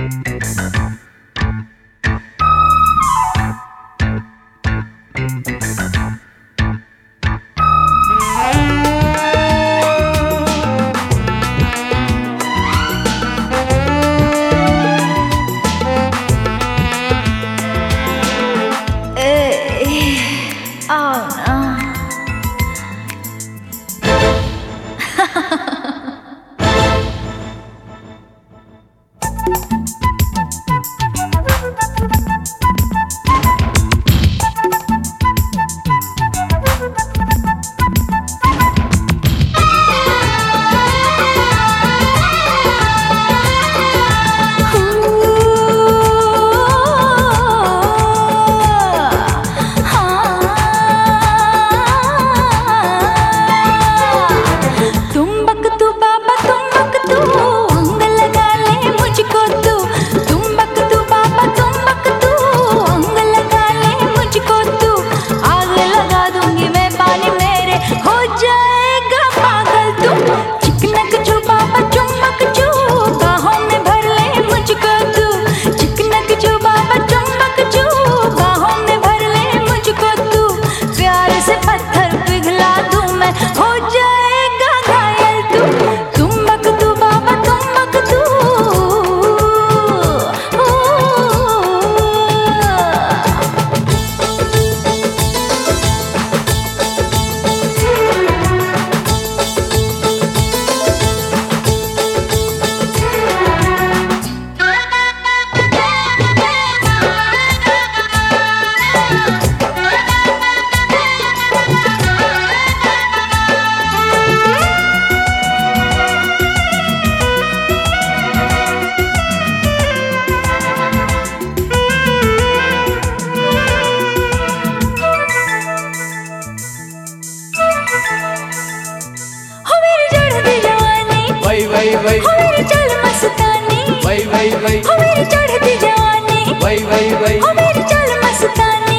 वही हो मेरी चल मस्तानी, वही हो मेरी चढ़ती जवानी, वही हो मेरी चल मस्तानी,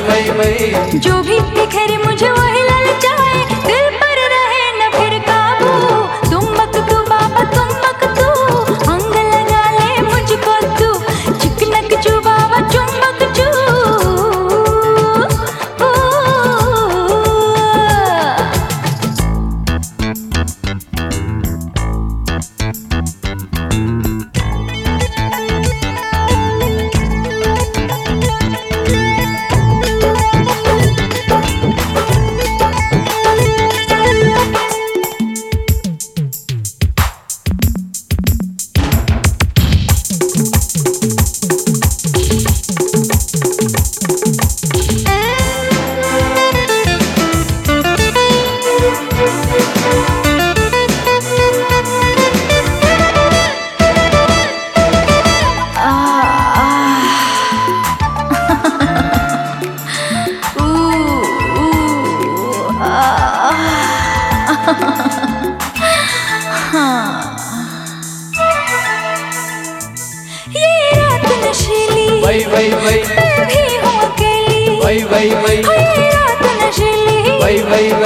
वही जो भी बिखरे मुझे वही ललचाए, दिल पर रहे न फिर काबू। तुम मकतू बाबा तुम मकतू, अंग लगा ले मुझको तू, चिकनक चू बाबा चुम्बक चू। ये रात नशीली, मैं भी हूँ अकेली, ये रात नशीली,